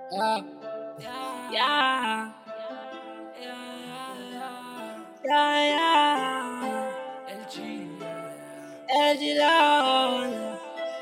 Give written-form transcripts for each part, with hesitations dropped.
Yeah, yeah, yeah. LG Lord.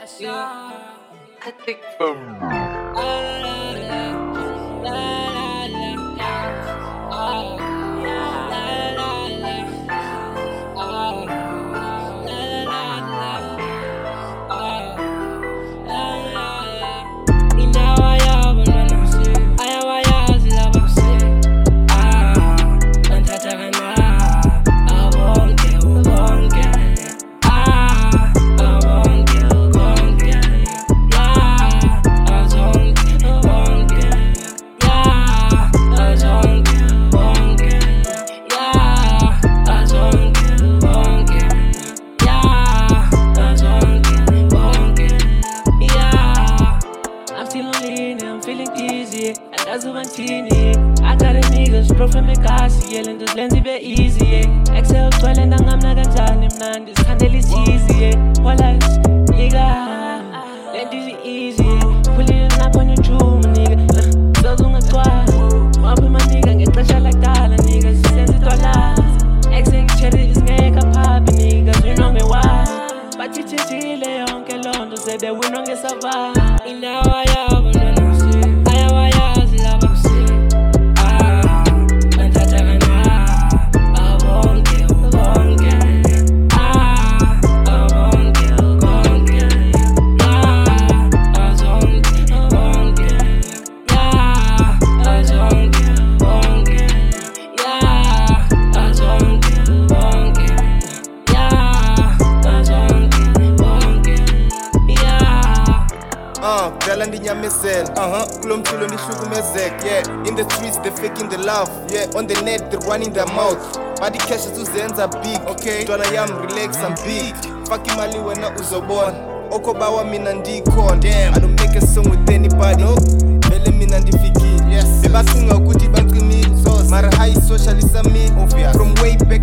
I'm feeling dizzy, and that's what I'm teeny. I got a nigga straight from the Kasi, yelling this lens be easy. Exhale, swelling, and I'm not gonna man, this handle is easy. What life, nigga, let this easy. Pulling it up on your true, my nigga. So long as twice, up with my nigga, get pressure like that, nigga. Send it all out. Exhale, cherry is make a pop, nigga. You know me why? But it's chile, Uncle London said that we don't get survive. In now I have Girl and nyamisel, kulomchulo ndihlukumezek, yeah. In the streets they faking the love, yeah. On the net they running their mouth, but the cash uzenza big, okay. Dwana yam relax and big, fuck imali wena uzobona. Okobawa mina ndikhona, damn. I don't make a song with anybody, no. Vele mina ndifikile, yes. Bebacinga ukuthi bacimile, mara high socialist me, from way back.